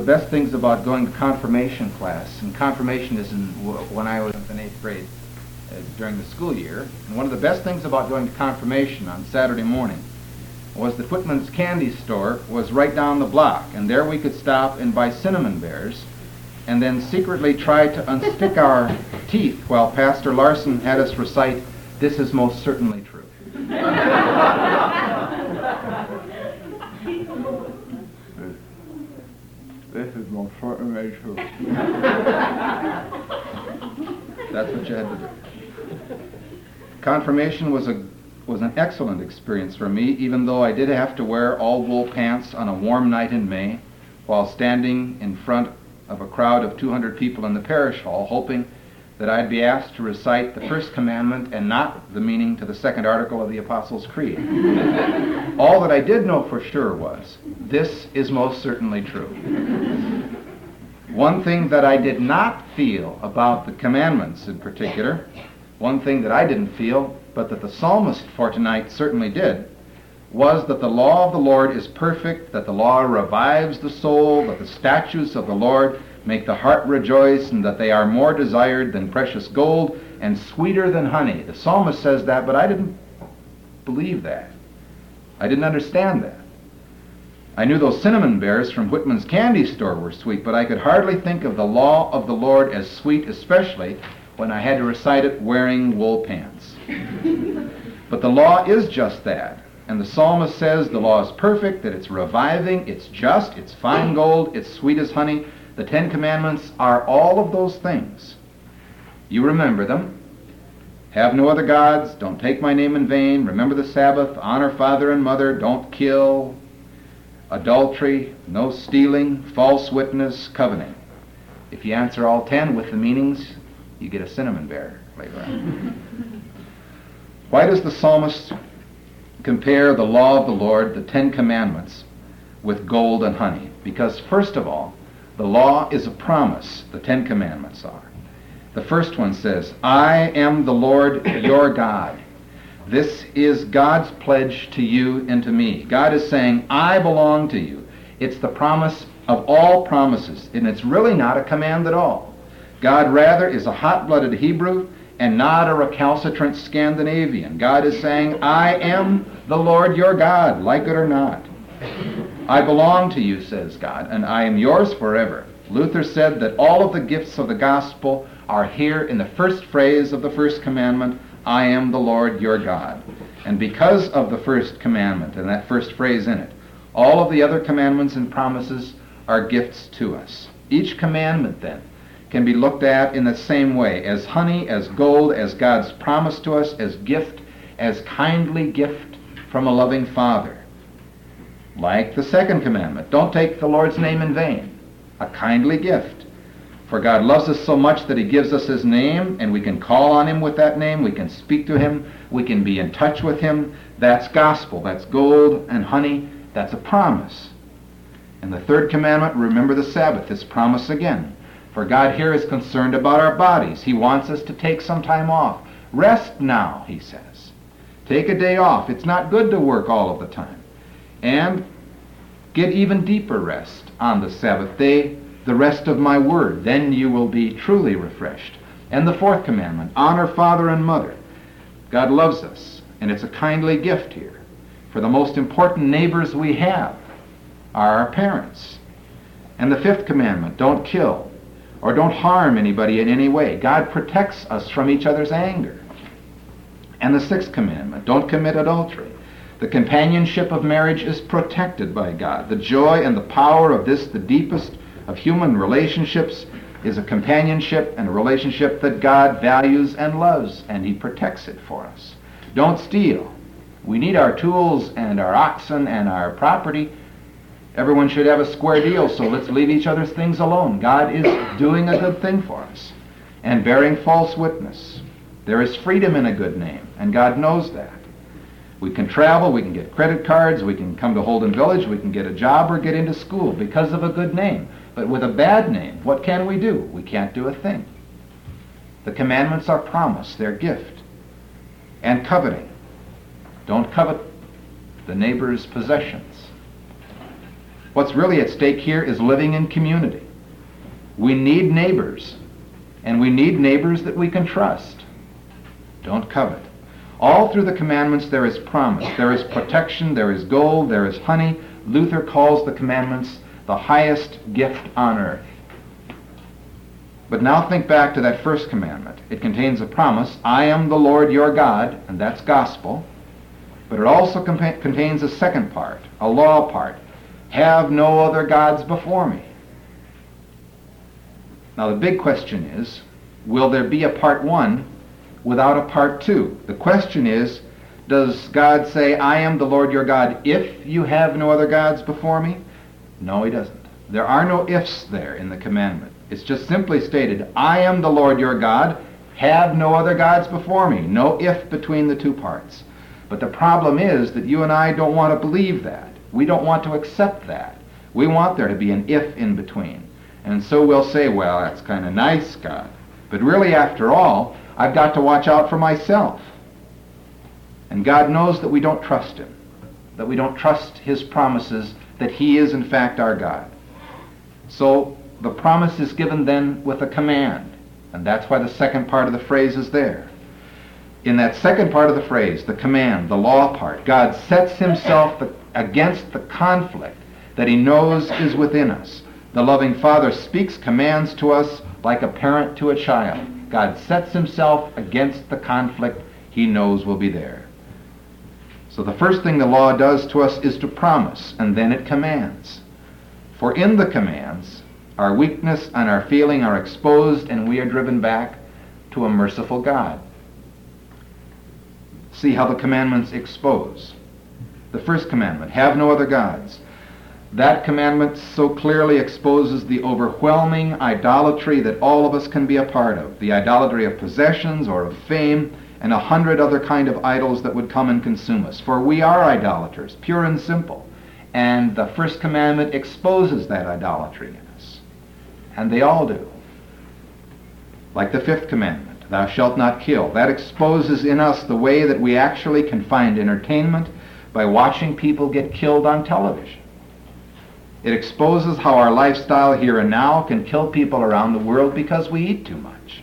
best things about going to confirmation class, and confirmation is when I was in 8th grade during the school year, and one of the best things about going to confirmation on Saturday morning was that Whitman's candy store was right down the block, and there we could stop and buy cinnamon bears and then secretly try to unstick our teeth while Pastor Larson had us recite, "This is most certainly true." This is most certainly true. That's what you had to do. Confirmation was an excellent experience for me, even though I did have to wear all wool pants on a warm night in May while standing in front of a crowd of 200 people in the parish hall, hoping that I'd be asked to recite the first commandment and not the meaning to the second article of the Apostles' Creed. All that I did know for sure was, this is most certainly true. One thing that I did not feel about the commandments in particular, one thing that I didn't feel, but that the psalmist for tonight certainly did, was that the law of the Lord is perfect, that the law revives the soul, that the statutes of the Lord make the heart rejoice, and that they are more desired than precious gold and sweeter than honey. The psalmist says that, but I didn't believe that. I didn't understand that. I knew those cinnamon bears from Whitman's candy store were sweet, but I could hardly think of the law of the Lord as sweet, especially when I had to recite it wearing wool pants. But the law is just that. And the psalmist says the law is perfect, that it's reviving, it's just, it's fine gold, it's sweet as honey. The 10 Commandments are all of those things. You remember them. Have no other gods, don't take my name in vain, remember the Sabbath, honor father and mother, don't kill, adultery, no stealing, false witness, coveting. If you answer all 10 with the meanings, you get a cinnamon bear later on. Why does the psalmist compare the law of the Lord, the 10 Commandments, with gold and honey? Because first of all, the law is a promise, the 10 Commandments are. The first one says, I am the Lord your God. This is God's pledge to you and to me. God is saying, I belong to you. It's the promise of all promises, and it's really not a command at all. God rather is a hot-blooded Hebrew and not a recalcitrant Scandinavian. God is saying, I am the Lord your God, like it or not. I belong to you, says God, and I am yours forever. Luther said that all of the gifts of the gospel are here in the first phrase of the first commandment, I am the Lord your God. And because of the first commandment and that first phrase in it, all of the other commandments and promises are gifts to us. Each commandment, then, can be looked at in the same way, as honey, as gold, as God's promise to us, as gift, as kindly gift from a loving Father. Like the second commandment, don't take the Lord's name in vain, a kindly gift. For God loves us so much that he gives us his name, and we can call on him with that name, we can speak to him, we can be in touch with him. That's gospel, that's gold and honey, that's a promise. And the third commandment, remember the Sabbath, is promise again. For God here is concerned about our bodies. He wants us to take some time off. Rest now, he says. Take a day off. It's not good to work all of the time. And get even deeper rest on the Sabbath day, the rest of my word. Then you will be truly refreshed. And the fourth commandment, honor father and mother. God loves us, and it's a kindly gift here. For the most important neighbors we have are our parents. And the fifth commandment, don't kill or don't harm anybody in any way. God protects us from each other's anger. And the sixth commandment, don't commit adultery. The companionship of marriage is protected by God. The joy and the power of this, the deepest of human relationships, is a companionship and a relationship that God values and loves, and he protects it for us. Don't steal. We need our tools and our oxen and our property. Everyone should have a square deal, so let's leave each other's things alone. God is doing a good thing for us. And bearing false witness. There is freedom in a good name, and God knows that. We can travel, we can get credit cards, we can come to Holden Village, we can get a job or get into school because of a good name. But with a bad name, what can we do? We can't do a thing. The commandments are promise, they're gift. And coveting. Don't covet the neighbor's possessions. What's really at stake here is living in community. We need neighbors, and we need neighbors that we can trust. Don't covet. All through the commandments there is promise, there is protection, there is gold, there is honey. Luther calls the commandments the highest gift on earth. But now think back to that first commandment. It contains a promise, I am the Lord your God, and that's gospel. But it also contains a second part, a law part. Have no other gods before me. Now the big question is, will there be a part 1 without a part 2? The question is, does God say, I am the Lord your God if you have no other gods before me? No, he doesn't. There are no ifs there in the commandment. It's just simply stated, I am the Lord your God, have no other gods before me. No if between the two parts. But the problem is that you and I don't want to believe that. We don't want to accept that. We want there to be an if in between. And so we'll say, well, that's kind of nice, God. But really, after all, I've got to watch out for myself. And God knows that we don't trust him, that we don't trust his promises, that he is in fact our God. So the promise is given then with a command, and that's why the second part of the phrase is there. In that second part of the phrase, the command, the law part, God sets himself against the conflict that he knows is within us. The loving Father speaks commands to us like a parent to a child. God sets himself against the conflict he knows will be there. So the first thing the law does to us is to promise, and then it commands. For in the commands, our weakness and our feeling are exposed, and we are driven back to a merciful God. See how the commandments expose. The first commandment, have no other gods. That commandment so clearly exposes the overwhelming idolatry that all of us can be a part of. The idolatry of possessions or of fame and 100 other kind of idols that would come and consume us. For we are idolaters, pure and simple. And the first commandment exposes that idolatry in us. And they all do. Like the fifth commandment, thou shalt not kill. That exposes in us the way that we actually can find entertainment by watching people get killed on television. It exposes how our lifestyle here and now can kill people around the world because we eat too much.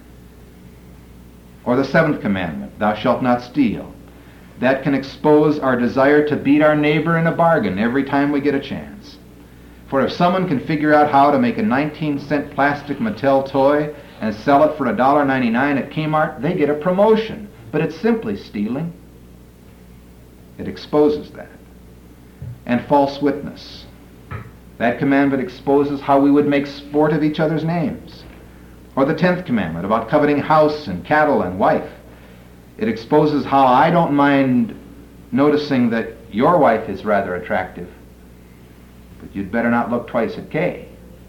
Or the seventh commandment, thou shalt not steal. That can expose our desire to beat our neighbor in a bargain every time we get a chance. For if someone can figure out how to make a 19-cent plastic Mattel toy and sell it for $1.99 at Kmart, they get a promotion. But it's simply stealing. It exposes that. And false witness. That commandment exposes how we would make sport of each other's names. Or the 10th commandment about coveting house and cattle and wife. It exposes how I don't mind noticing that your wife is rather attractive, but you'd better not look twice at Kay.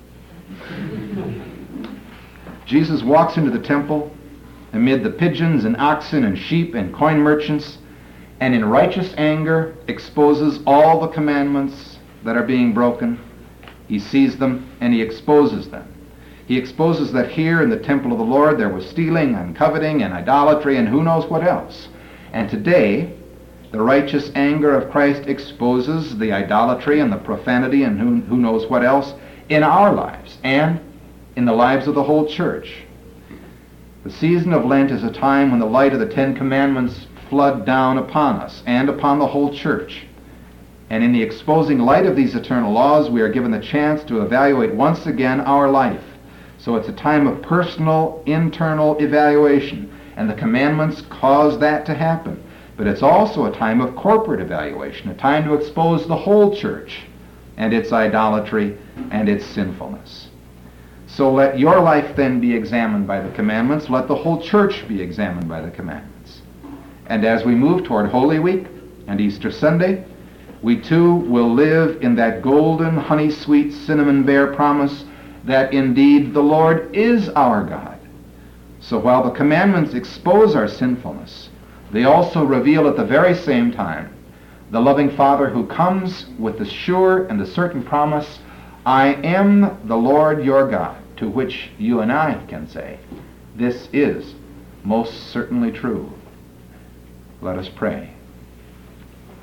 Jesus walks into the temple amid the pigeons and oxen and sheep and coin merchants, and in righteous anger exposes all the commandments that are being broken. He sees them and he exposes them. He exposes that here in the temple of the Lord there was stealing and coveting and idolatry and who knows what else. And today, the righteous anger of Christ exposes the idolatry and the profanity and who knows what else in our lives and in the lives of the whole church. The season of Lent is a time when the light of the Ten Commandments flood down upon us and upon the whole church. And in the exposing light of these eternal laws, we are given the chance to evaluate once again our life. So it's a time of personal, internal evaluation, and the commandments cause that to happen. But it's also a time of corporate evaluation, a time to expose the whole church and its idolatry and its sinfulness. So let your life then be examined by the commandments. Let the whole church be examined by the commandments. And as we move toward Holy Week and Easter Sunday, we too will live in that golden, honey-sweet, cinnamon bear promise that indeed the Lord is our God. So while the commandments expose our sinfulness, they also reveal at the very same time the loving Father who comes with the sure and the certain promise, I am the Lord your God, to which you and I can say, this is most certainly true. Let us pray.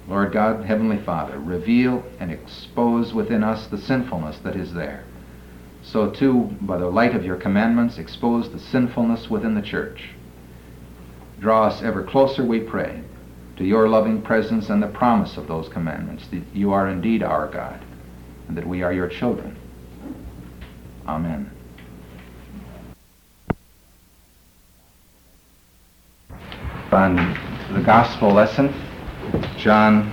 Lord God, Heavenly Father, reveal and expose within us the sinfulness that is there. So too, by the light of your commandments, expose the sinfulness within the church. Draw us ever closer, we pray, to your loving presence and the promise of those commandments, that you are indeed our God, and that we are your children. Amen. On the gospel lesson, John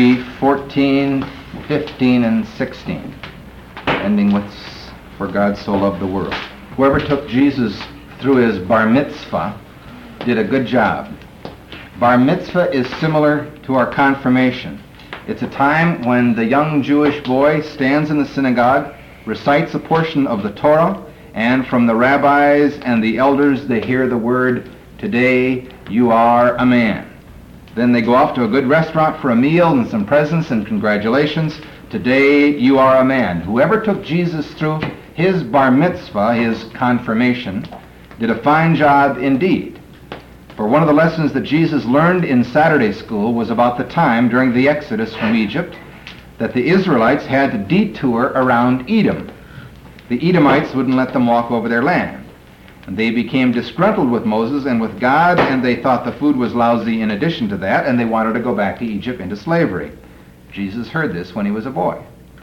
3:14, 15, and 16, ending with, for God so loved the world. Whoever took Jesus through his bar mitzvah did a good job. Bar mitzvah is similar to our confirmation. It's a time when the young Jewish boy stands in the synagogue, recites a portion of the Torah, and from the rabbis and the elders they hear the word, "Today you are a man." Then they go off to a good restaurant for a meal and some presents and congratulations. "Today you are a man." Whoever took Jesus through his bar mitzvah, his confirmation, did a fine job indeed. For one of the lessons that Jesus learned in Saturday school was about the time during the Exodus from Egypt that the Israelites had to detour around Edom. The Edomites wouldn't let them walk over their land. And they became disgruntled with Moses and with God, and they thought the food was lousy in addition to that, and they wanted to go back to Egypt into slavery. Jesus heard this when he was a boy.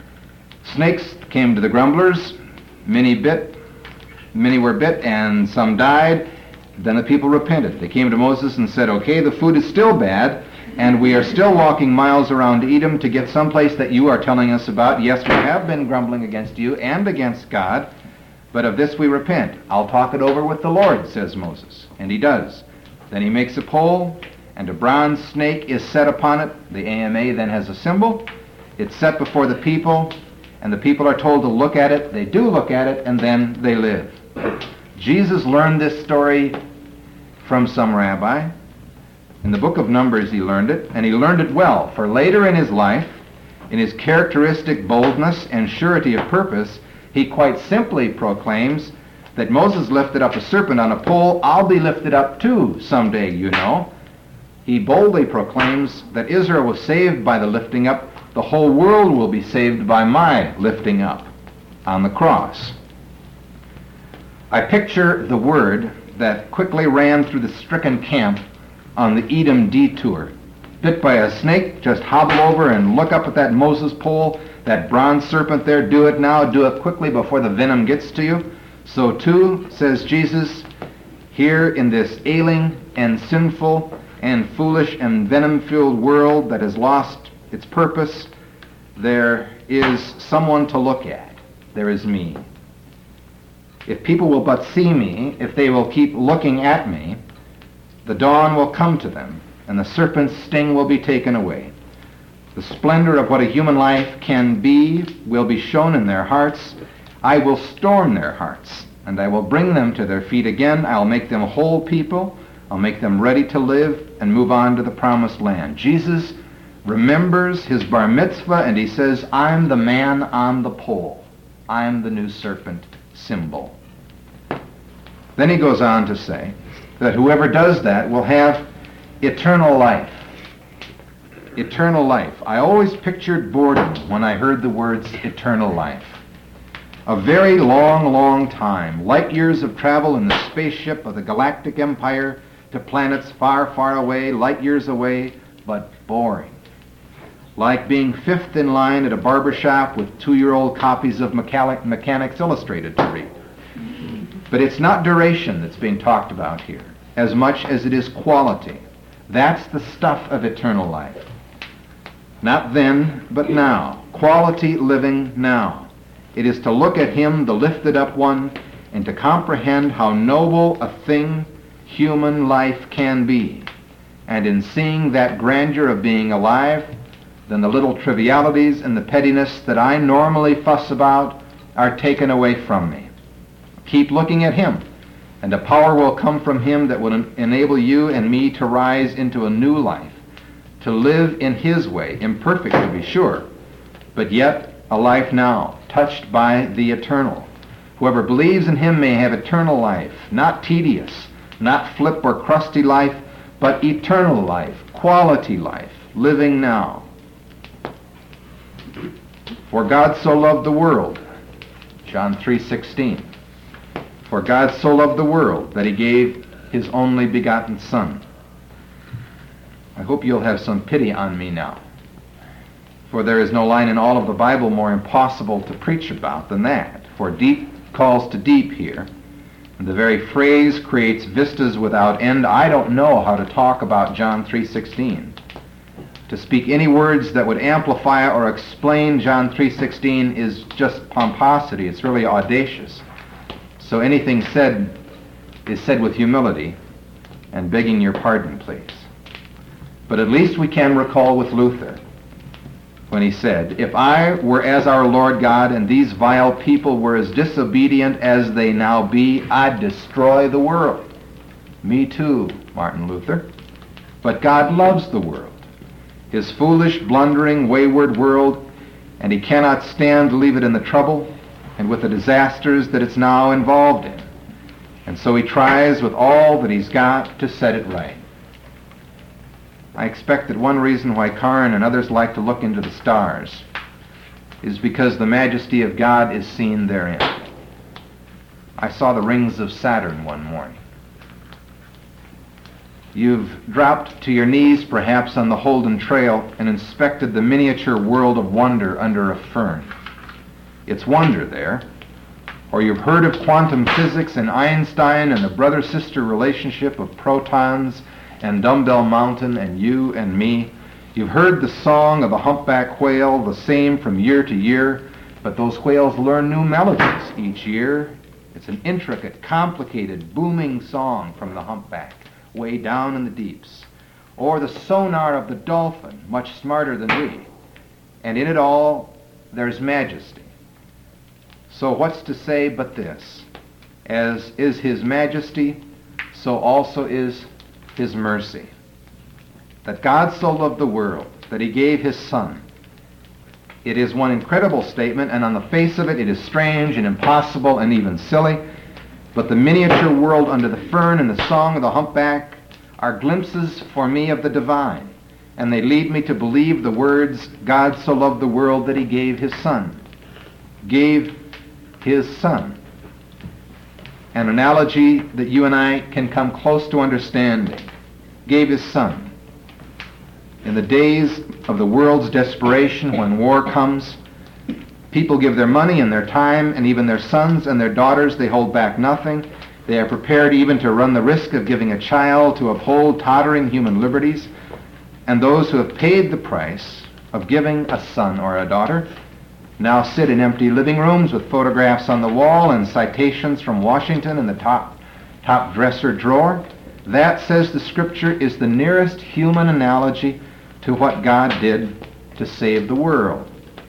Snakes came to the grumblers. Many were bit, and some died. Then the people repented. They came to Moses and said, "Okay, the food is still bad, and we are still walking miles around Edom to get someplace that you are telling us about. Yes, we have been grumbling against you and against God, but of this we repent. I'll talk it over with the Lord," says Moses. And he does. Then he makes a pole, and a bronze snake is set upon it. The AMA then has a symbol. It's set before the people, and the people are told to look at it. They do look at it, and then they live. Jesus learned this story from some rabbi. In the book of Numbers he learned it, and he learned it well, for later in his life, in his characteristic boldness and surety of purpose, he quite simply proclaims that Moses lifted up a serpent on a pole. I'll be lifted up too someday, you know. He boldly proclaims that Israel was saved by the lifting up. The whole world will be saved by my lifting up on the cross. I picture the word that quickly ran through the stricken camp on the Edom detour. Bit by a snake, just hobble over and look up at that Moses pole, that bronze serpent there. Do it now, do it quickly before the venom gets to you. So too, says Jesus, here in this ailing and sinful and foolish and venom-filled world that has lost its purpose, there is someone to look at. There is me. If people will but see me, if they will keep looking at me, the dawn will come to them, and the serpent's sting will be taken away. The splendor of what a human life can be will be shown in their hearts. I will storm their hearts, and I will bring them to their feet again. I'll make them whole people. I'll make them ready to live and move on to the promised land. Jesus remembers his bar mitzvah, and he says, I'm the man on the pole. I'm the new serpent symbol. Then he goes on to say that whoever does that will have eternal life. Eternal life. I always pictured boredom when I heard the words eternal life. A very long, long time. Light years of travel in the spaceship of the galactic empire to planets far, far away, light years away, but boring. Like being fifth in line at a barber shop with 2-year-old copies of Mechanics Illustrated to read. But it's not duration that's being talked about here, as much as it is quality. That's the stuff of eternal life. Not then, but now. Quality living now. It is to look at him, the lifted up one, and to comprehend how noble a thing human life can be. And in seeing that grandeur of being alive, then the little trivialities and the pettiness that I normally fuss about are taken away from me. Keep looking at him, and a power will come from him that will enable you and me to rise into a new life, to live in his way, imperfect to be sure, but yet a life now, touched by the eternal. Whoever believes in him may have eternal life, not tedious, not flip or crusty life, but eternal life, quality life, living now. For God so loved the world, John 3:16. For God so loved the world that he gave his only begotten Son. I hope you'll have some pity on me now, for there is no line in all of the Bible more impossible to preach about than that. For deep calls to deep here, and the very phrase creates vistas without end. I don't know how to talk about John 3:16. To speak any words that would amplify or explain John 3:16 is just pomposity. It's really audacious. So anything said is said with humility and begging your pardon, please. But at least we can recall with Luther when he said, if I were as our Lord God and these vile people were as disobedient as they now be, I'd destroy the world. Me too, Martin Luther. But God loves the world, his foolish, blundering, wayward world, and he cannot stand to leave it in the trouble and with the disasters that it's now involved in. And so he tries with all that he's got to set it right. I expect that one reason why Karn and others like to look into the stars is because the majesty of God is seen therein. I saw the rings of Saturn one morning. You've dropped to your knees perhaps on the Holden Trail and inspected the miniature world of wonder under a fern. It's wonder there. Or you've heard of quantum physics and Einstein and the brother-sister relationship of protons and Dumbbell Mountain and you and me. You've heard the song of the humpback whale, the same from year to year, but those whales learn new melodies each year. It's an intricate, complicated, booming song from the humpback, way down in the deeps. Or the sonar of the dolphin, much smarter than we. And in it all, there's majesty. So what's to say but this? As is his majesty, so also is his mercy. That God so loved the world that he gave his Son. It is one incredible statement, and on the face of it, it is strange and impossible and even silly. But the miniature world under the fern and the song of the humpback are glimpses for me of the divine, and they lead me to believe the words, God so loved the world that he gave his Son. Gave his Son. An analogy that you and I can come close to understanding. Gave his Son. In the days of the world's desperation, when war comes, people give their money and their time and even their sons and their daughters. They hold back nothing. They are prepared even to run the risk of giving a child to uphold tottering human liberties. And those who have paid the price of giving a son or a daughter now sit in empty living rooms with photographs on the wall and citations from Washington in the top dresser drawer. That, says the Scripture, is the nearest human analogy to what God did to save the world.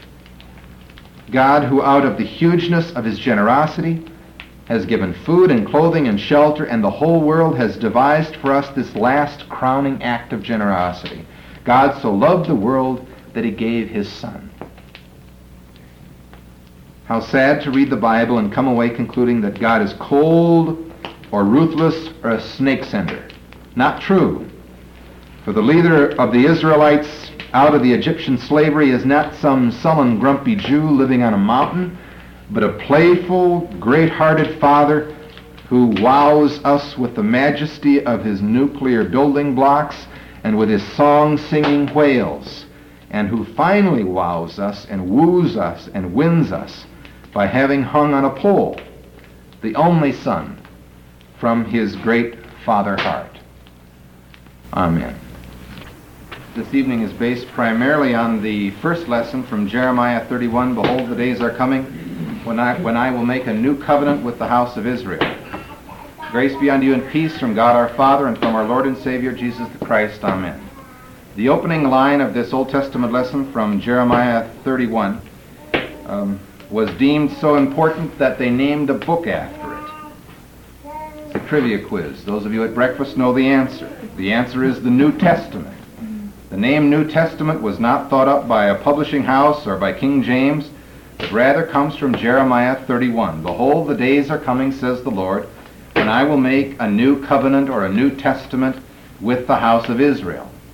God, who out of the hugeness of his generosity has given food and clothing and shelter, and the whole world has devised for us this last crowning act of generosity. God so loved the world that he gave his Son. How sad to read the Bible and come away concluding that God is cold or ruthless or a snake sender. Not true. For the leader of the Israelites out of the Egyptian slavery is not some sullen, grumpy Jew living on a mountain, but a playful, great-hearted Father who wows us with the majesty of his nuclear building blocks and with his song-singing whales, and who finally wows us and woos us and wins us by having hung on a pole the only Son from his great Father heart. Amen. This evening is based primarily on the first lesson from Jeremiah 31, Behold, the days are coming when I will make a new covenant with the house of Israel. Grace be unto you and peace from God our Father and from our Lord and Savior Jesus the Christ. Amen. The opening line of this Old Testament lesson from Jeremiah 31 was deemed so important that they named a book after it. It's a trivia quiz. Those of you at breakfast know the answer. The answer is the New Testament. The name New Testament was not thought up by a publishing house or by King James, but rather comes from Jeremiah 31. Behold, the days are coming, says the Lord, when I will make a new covenant or a New Testament with the house of Israel.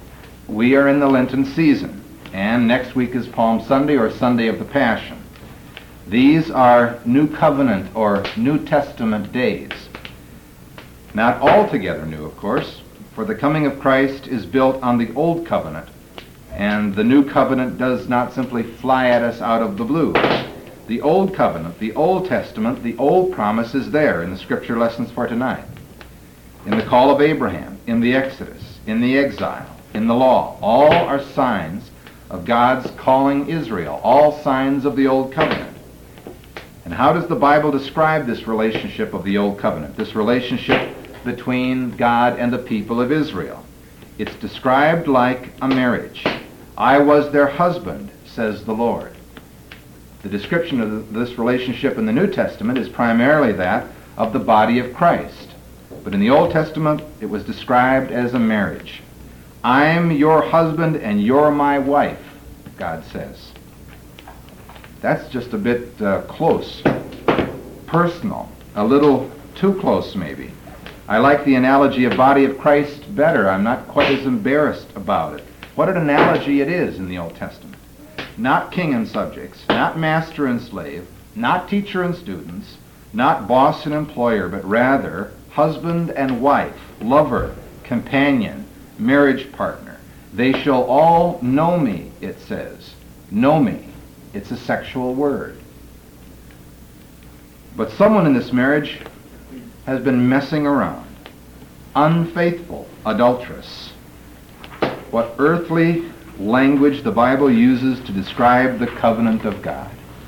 we are in the Lenten season, and next week is Palm Sunday or Sunday of the Passion. These are New Covenant or New Testament days. Not altogether new, of course, for the coming of Christ is built on the Old Covenant, and the New Covenant does not simply fly at us out of the blue. The Old Covenant, the Old Testament, the Old promise is there in the Scripture lessons for tonight. In the call of Abraham, in the Exodus, in the exile, in the law, all are signs of God's calling Israel, all signs of the Old Covenant. And how does the Bible describe this relationship of the Old Covenant, this relationship between God and the people of Israel? It's described like a marriage. I was their husband, says the Lord. The description of this relationship in the New Testament is primarily that of the body of Christ. But in the Old Testament, it was described as a marriage. I'm your husband and you're my wife, God says. That's just a bit close, personal, a little too close maybe. I like the analogy of body of Christ better. I'm not quite as embarrassed about it. What an analogy it is in the Old Testament. Not king and subjects, not master and slave, not teacher and students, not boss and employer, but rather husband and wife, lover, companion, marriage partner. They shall all know me, it says. Know me. It's a sexual word. But someone in this marriage has been messing around. Unfaithful, adulterous. What earthly language the Bible uses to describe the covenant of God.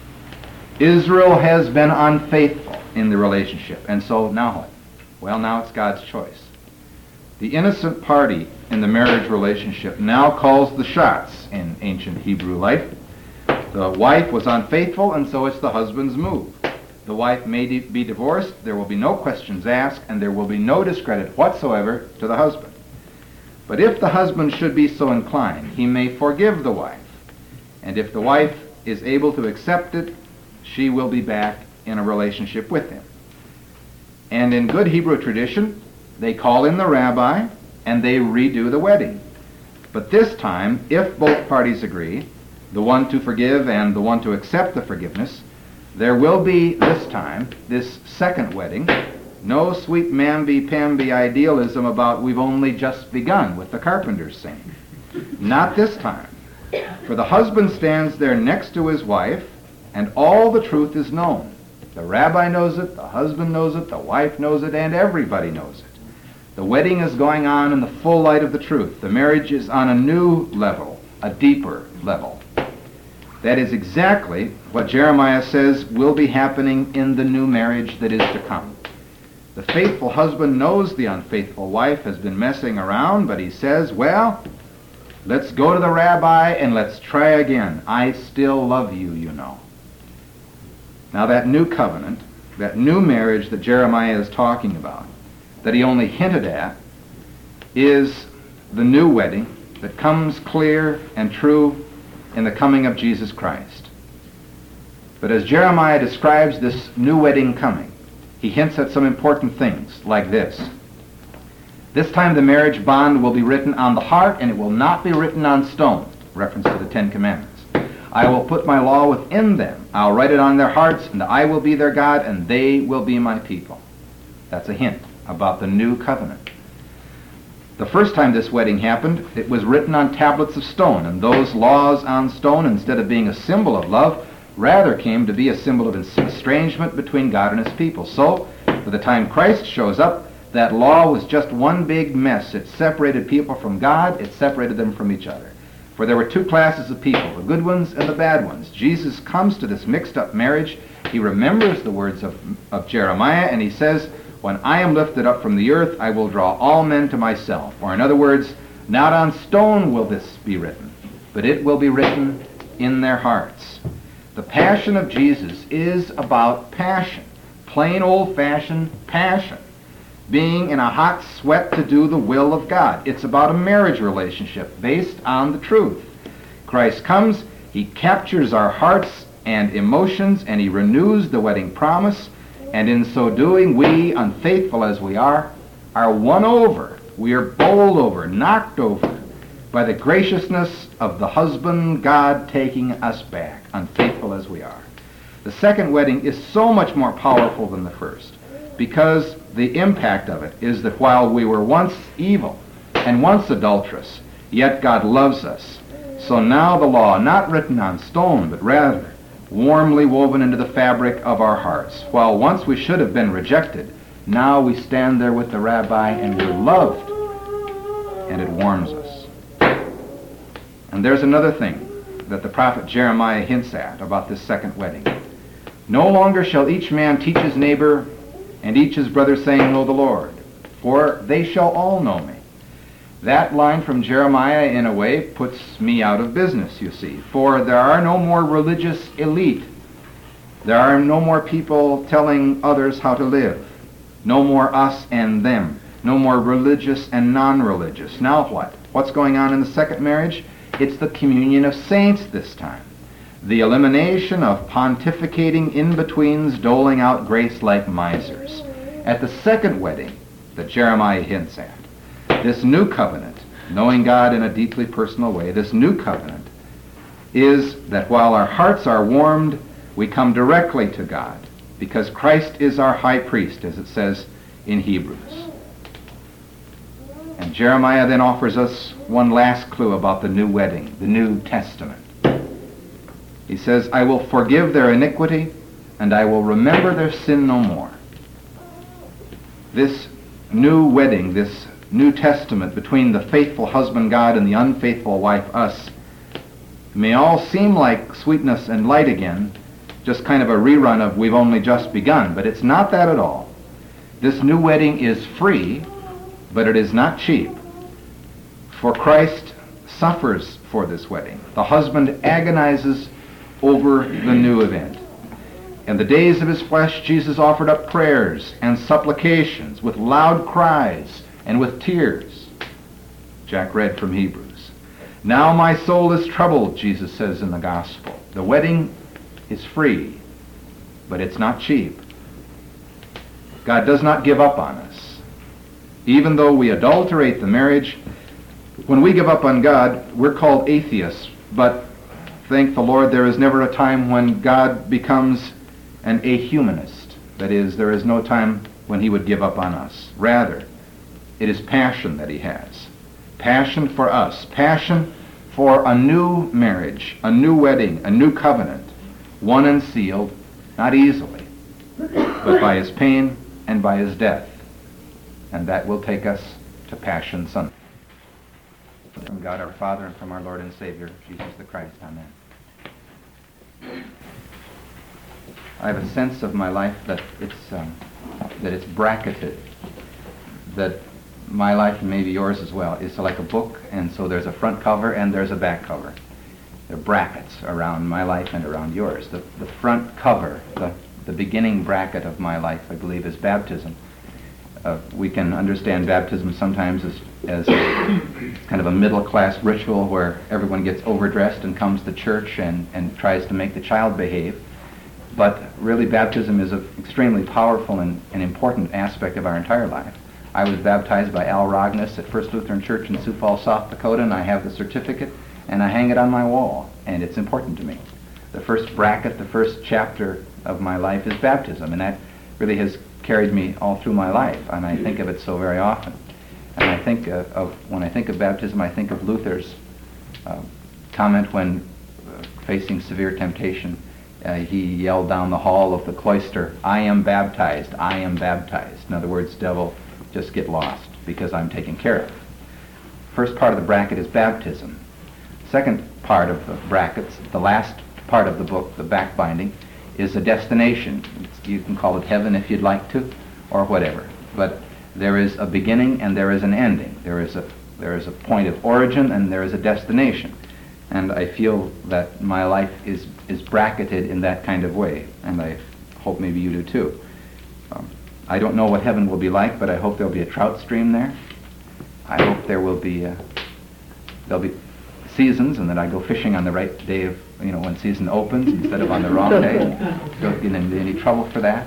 Israel has been unfaithful in the relationship. And so now what? Well, now it's God's choice. The innocent party in the marriage relationship now calls the shots in ancient Hebrew life. The wife was unfaithful, and so it's the husband's move. The wife may be divorced, there will be no questions asked, and there will be no discredit whatsoever to the husband. But if the husband should be so inclined, he may forgive the wife. And if the wife is able to accept it, she will be back in a relationship with him. And in good Hebrew tradition, they call in the rabbi and they redo the wedding. But this time, if both parties agree, the one to forgive and the one to accept the forgiveness, there will be this time, this second wedding, no sweet mamby-pamby idealism about we've only just begun with the carpenters saying. Not this time. For the husband stands there next to his wife, and all the truth is known. The rabbi knows it, the husband knows it, the wife knows it, and everybody knows it. The wedding is going on in the full light of the truth. The marriage is on a new level, a deeper level. That is exactly what Jeremiah says will be happening in the new marriage that is to come. The faithful husband knows the unfaithful wife has been messing around, but he says, well, let's go to the rabbi and let's try again. I still love you, you know. Now that new covenant, that new marriage that Jeremiah is talking about, that he only hinted at, is the new wedding that comes clear and true in the coming of Jesus Christ. But as Jeremiah describes this new wedding coming, he hints at some important things like this. This time the marriage bond will be written on the heart, and it will not be written on stone, reference to the Ten Commandments. I will put my law within them. I'll write it on their hearts, and I will be their God, and they will be my people. That's a hint about the new covenant. The first time this wedding happened, it was written on tablets of stone, and those laws on stone, instead of being a symbol of love, rather came to be a symbol of estrangement between God and his people. So, by the time Christ shows up, that law was just one big mess. It separated people from God, it separated them from each other. For there were two classes of people, the good ones and the bad ones. Jesus comes to this mixed-up marriage. He remembers the words of Jeremiah, and he says, when I am lifted up from the earth, I will draw all men to myself. Or in other words, not on stone will this be written, but it will be written in their hearts. The passion of Jesus is about passion, plain old-fashioned passion, being in a hot sweat to do the will of God. It's about a marriage relationship based on the truth. Christ comes, he captures our hearts and emotions, and he renews the wedding promise, and in so doing, we, unfaithful as we are won over. We are bowled over, knocked over by the graciousness of the husband God taking us back, unfaithful as we are. The second wedding is so much more powerful than the first, because the impact of it is that while we were once evil and once adulterous, yet God loves us. So now the law, not written on stone, but rather warmly woven into the fabric of our hearts. While once we should have been rejected, now we stand there with the rabbi and we're loved, and it warms us. And there's another thing that the prophet Jeremiah hints at about this second wedding. No longer shall each man teach his neighbor and each his brother, saying, Know the Lord, for they shall all know me. That line from Jeremiah, in a way, puts me out of business, you see. For there are no more religious elite. There are no more people telling others how to live. No more us and them. No more religious and non-religious. Now what? What's going on in the second marriage? It's the communion of saints this time. The elimination of pontificating in-betweens doling out grace like misers. At the second wedding that Jeremiah hints at, this new covenant, knowing God in a deeply personal way, this new covenant is that while our hearts are warmed, we come directly to God, because Christ is our high priest, as it says in Hebrews. And Jeremiah then offers us one last clue about the new wedding, the New Testament. He says, I will forgive their iniquity, and I will remember their sin no more. This new wedding, this New Testament between the faithful husband God and the unfaithful wife us, may all seem like sweetness and light again, just kind of a rerun of we've only just begun, but it's not that at all. This new wedding is free, but it is not cheap. For Christ suffers for this wedding. The husband agonizes over the new event. In the days of his flesh, Jesus offered up prayers and supplications with loud cries and with tears. Jack read from Hebrews. Now my soul is troubled, Jesus says in the gospel. The wedding is free, but it's not cheap. God does not give up on us. Even though we adulterate the marriage, when we give up on God, we're called atheists. But thank the Lord, there is never a time when God becomes an ahumanist. That is, there is no time when he would give up on us. Rather, it is passion that he has. Passion for us. Passion for a new marriage, a new wedding, a new covenant, won and sealed, not easily, but by his pain and by his death. And that will take us to Passion Sunday. From God our Father and from our Lord and Savior, Jesus the Christ. Amen. I have a sense of my life that it's bracketed, that my life, and maybe yours as well, is like a book, and so there's a front cover and there's a back cover. There are brackets around my life and around yours. The front cover, the beginning bracket of my life, I believe, is baptism. We can understand baptism sometimes as kind of a middle-class ritual where everyone gets overdressed and comes to church and tries to make the child behave. But really, baptism is an extremely powerful and important aspect of our entire life. I was baptized by Al Rogness at First Lutheran Church in Sioux Falls, South Dakota, and I have the certificate, and I hang it on my wall, and it's important to me. The first bracket, the first chapter of my life is baptism, and that really has carried me all through my life, and I think of it so very often. And I think when I think of baptism, I think of Luther's comment when facing severe temptation. He yelled down the hall of the cloister, I am baptized, I am baptized. In other words, devil, just get lost, because I'm taken care of. First part of the bracket is baptism. Second part of the brackets, the last part of the book, the back binding, is a destination. You can call it heaven if you'd like to, or whatever. But there is a beginning and there is an ending. There is a point of origin and there is a destination. And I feel that my life is bracketed in that kind of way, and I hope maybe you do too. I don't know what heaven will be like, but I hope there'll be a trout stream there. I hope there'll be seasons, and that I go fishing on the right day of, when season opens instead of on the wrong day. Don't get into any trouble for that.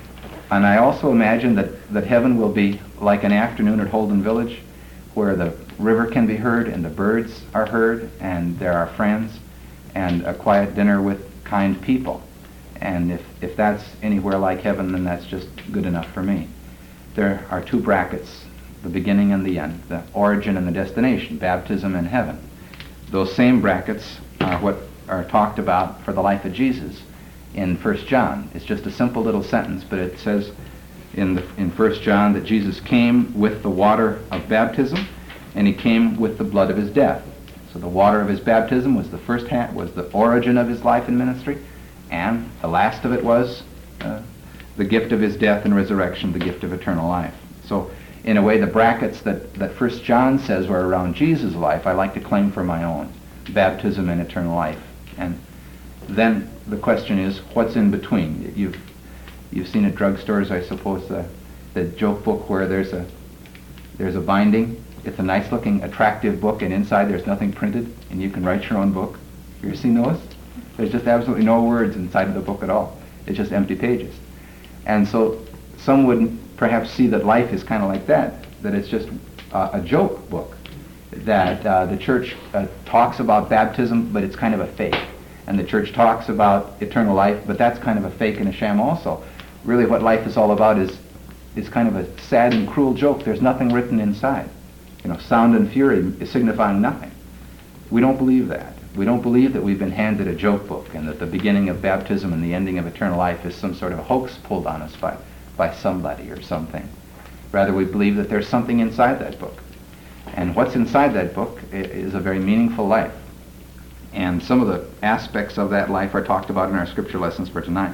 And I also imagine that heaven will be like an afternoon at Holden Village, where the river can be heard, and the birds are heard, and there are friends, and a quiet dinner with kind people. And if that's anywhere like heaven, then that's just good enough for me. There are two brackets, the beginning and the end, the origin and the destination, baptism and heaven. Those same brackets are what are talked about for the life of Jesus in 1 John. It's just a simple little sentence, but it says in 1 John that Jesus came with the water of baptism, and he came with the blood of his death. So the water of his baptism was the first was the origin of his life and ministry, and the last of it was the gift of his death and resurrection, the gift of eternal life. So in a way, the brackets that 1 John says were around Jesus' life, I like to claim for my own, baptism and eternal life. And then the question is, what's in between? You've seen at drugstores, I suppose, the joke book where there's a binding. It's a nice-looking, attractive book, and inside there's nothing printed, and you can write your own book. You ever seen those? There's just absolutely no words inside of the book at all. It's just empty pages. And so some would perhaps see that life is kind of like that it's just a joke book, that the church talks about baptism, but it's kind of a fake. And the church talks about eternal life, but that's kind of a fake and a sham also. Really what life is all about is kind of a sad and cruel joke. There's nothing written inside. Sound and fury is signifying nothing. We don't believe that. We don't believe that we've been handed a joke book and that the beginning of baptism and the ending of eternal life is some sort of hoax pulled on us by somebody or something. Rather, we believe that there's something inside that book. And what's inside that book is a very meaningful life. And some of the aspects of that life are talked about in our scripture lessons for tonight.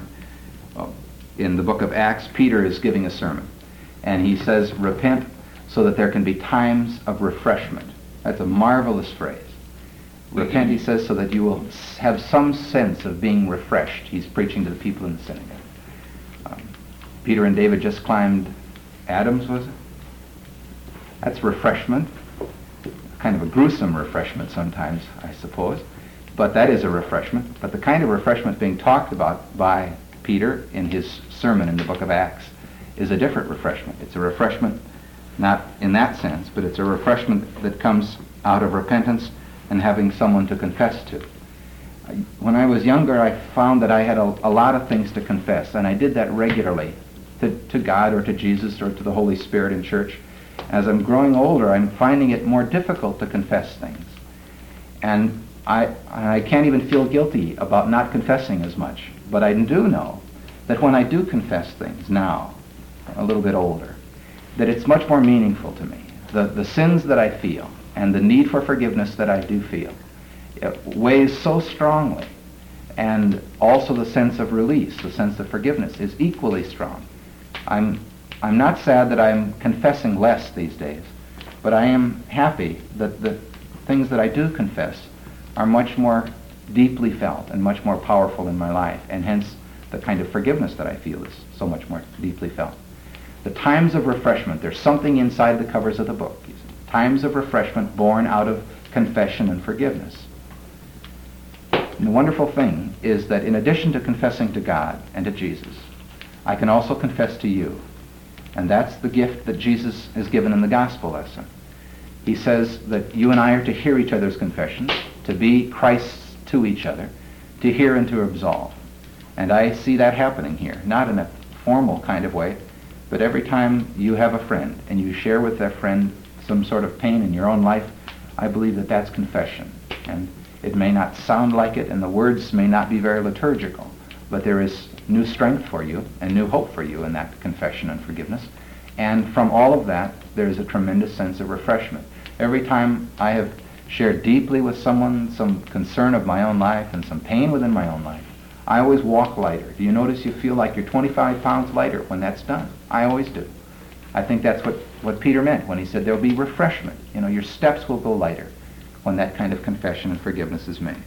In the book of Acts, Peter is giving a sermon. And he says, repent so that there can be times of refreshment. That's a marvelous phrase. Repent, he says, so that you will have some sense of being refreshed. He's preaching to the people in the synagogue. Peter and David just climbed Adams, was it? That's refreshment. Kind of a gruesome refreshment sometimes, I suppose. But that is a refreshment. But the kind of refreshment being talked about by Peter in his sermon in the book of Acts is a different refreshment. It's a refreshment not in that sense, but it's a refreshment that comes out of repentance and having someone to confess to. When I was younger, I found that I had a lot of things to confess, and I did that regularly to God or to Jesus or to the Holy Spirit in church. As I'm growing older, I'm finding it more difficult to confess things. And I can't even feel guilty about not confessing as much. But I do know that when I do confess things now, a little bit older, that it's much more meaningful to me. The sins that I feel and the need for forgiveness that I do feel, it weighs so strongly. And also the sense of release, the sense of forgiveness is equally strong. I'm not sad that I'm confessing less these days, but I am happy that the things that I do confess are much more deeply felt and much more powerful in my life, and hence the kind of forgiveness that I feel is so much more deeply felt. The times of refreshment, there's something inside the covers of the book. Times of refreshment born out of confession and forgiveness. And the wonderful thing is that in addition to confessing to God and to Jesus, I can also confess to you. And that's the gift that Jesus has given in the gospel lesson. He says that you and I are to hear each other's confessions, to be Christ's to each other, to hear and to absolve. And I see that happening here, not in a formal kind of way, but every time you have a friend and you share with that friend some sort of pain in your own life, I believe that that's confession. And it may not sound like it, and the words may not be very liturgical, but there is new strength for you and new hope for you in that confession and forgiveness. And from all of that, there is a tremendous sense of refreshment. Every time I have shared deeply with someone some concern of my own life and some pain within my own life, I always walk lighter. Do you notice you feel like you're 25 pounds lighter when that's done? I always do. I think that's what Peter meant when he said there'll be refreshment. Your steps will go lighter when that kind of confession and forgiveness is made.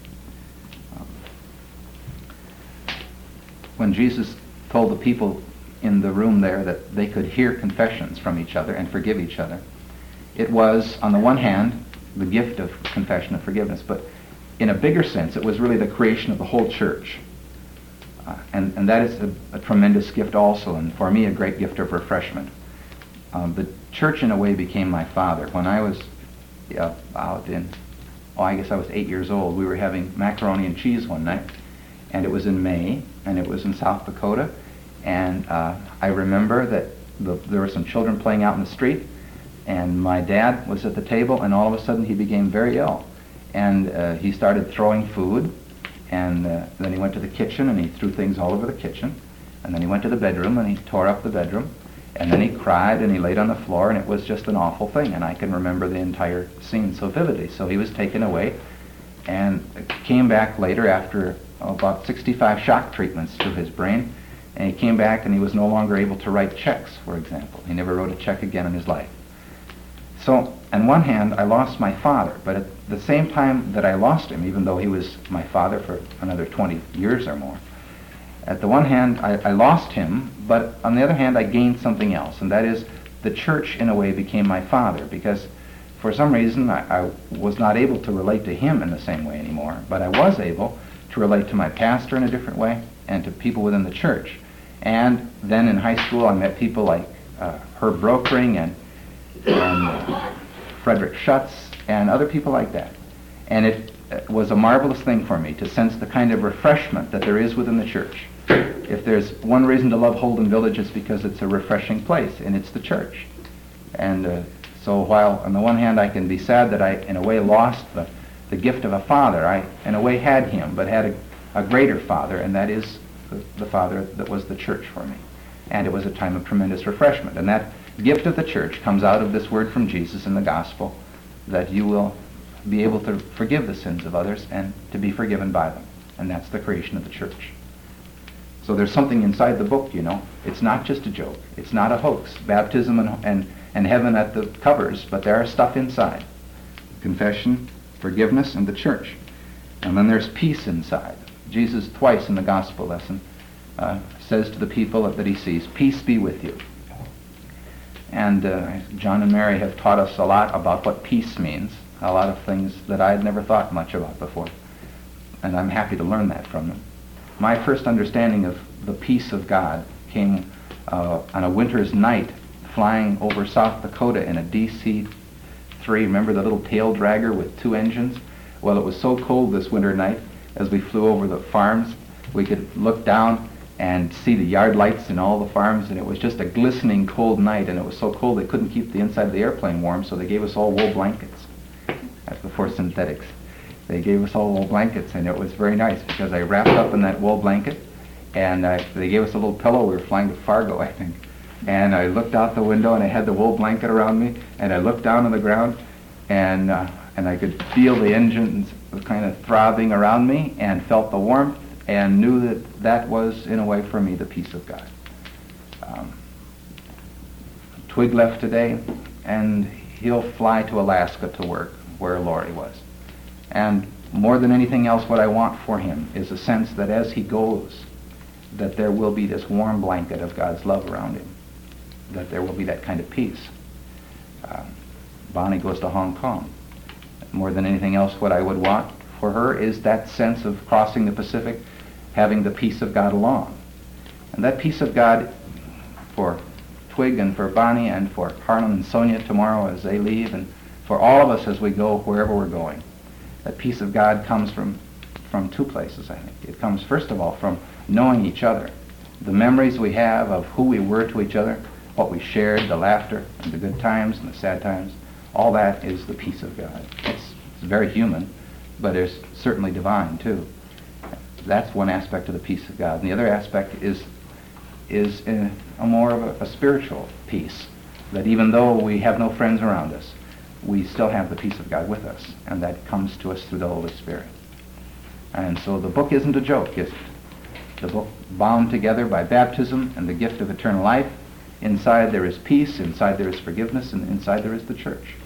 When Jesus told the people in the room there that they could hear confessions from each other and forgive each other, it was, on the one hand, the gift of confession and forgiveness, but in a bigger sense, it was really the creation of the whole church. And that is a tremendous gift also, and for me, a great gift of refreshment. The church, in a way, became my father. When I was out in, I guess I was 8 years old. We were having macaroni and cheese one night, and it was in May, and it was in South Dakota, and I remember that there were some children playing out in the street, and my dad was at the table, and all of a sudden he became very ill, and he started throwing food, and then he went to the kitchen, and he threw things all over the kitchen, and then he went to the bedroom, and he tore up the bedroom, and then he cried, and he laid on the floor, and it was just an awful thing, and I can remember the entire scene so vividly. So he was taken away, and came back later after about 65 shock treatments to his brain, and he came back and he was no longer able to write checks, for example. He never wrote a check again in his life. So, on one hand, I lost my father, but at the same time that I lost him, even though he was my father for another 20 years or more, at the one hand, I lost him, but on the other hand, I gained something else, and that is the church, in a way, became my father, because for some reason, I was not able to relate to him in the same way anymore, but I was able to relate to my pastor in a different way, and to people within the church. And then in high school, I met people like Herb Brokering and Frederick Schutz and other people like that. And it was a marvelous thing for me to sense the kind of refreshment that there is within the church. If there's one reason to love Holden Village, it's because it's a refreshing place, and it's the church. And so while on the one hand I can be sad that I, in a way, lost the gift of a father, I, in a way, had him, but had a greater father, and that is the father that was the church for me. And it was a time of tremendous refreshment. And that gift of the church comes out of this word from Jesus in the gospel, that you will be able to forgive the sins of others and to be forgiven by them. And that's the creation of the church. So there's something inside the book, you know. It's not just a joke. It's not a hoax. Baptism and heaven at the covers, but there are stuff inside. Confession, forgiveness, and the church. And then there's peace inside. Jesus twice in the gospel lesson says to the people that he sees, "Peace be with you." And John and Mary have taught us a lot about what peace means, a lot of things that I had never thought much about before. And I'm happy to learn that from them. My first understanding of the peace of God came on a winter's night flying over South Dakota in a DC-3. Remember the little tail dragger with 2 engines? Well, it was so cold this winter night, as we flew over the farms, we could look down and see the yard lights in all the farms, and it was just a glistening cold night, and it was so cold they couldn't keep the inside of the airplane warm, so they gave us all wool blankets. That's before synthetics. They gave us all wool blankets, and it was very nice because I wrapped up in that wool blanket, and they gave us a little pillow. We were flying to Fargo, I think. And I looked out the window, and I had the wool blanket around me, and I looked down on the ground, and I could feel the engines kind of throbbing around me, and felt the warmth, and knew that that was, in a way, for me, the peace of God. Twig left today, and he'll fly to Alaska to work, where Laurie was. And more than anything else, what I want for him is a sense that as he goes, that there will be this warm blanket of God's love around him, that there will be that kind of peace. Bonnie goes to Hong Kong. More than anything else, what I would want for her is that sense of crossing the Pacific, having the peace of God along. And that peace of God for Twig and for Bonnie and for Harlan and Sonia tomorrow as they leave, and for all of us as we go wherever we're going. That peace of God comes from 2 places, I think. It comes, first of all, from knowing each other. The memories we have of who we were to each other, what we shared, the laughter, and the good times and the sad times, all that is the peace of God. It's very human, but it's certainly divine, too. That's one aspect of the peace of God. And the other aspect is a more of a spiritual peace, that even though we have no friends around us, we still have the peace of God with us, and that comes to us through the Holy Spirit. And so the book isn't a joke, is it? The book bound together by baptism and the gift of eternal life. Inside there is peace, inside there is forgiveness, and inside there is the church.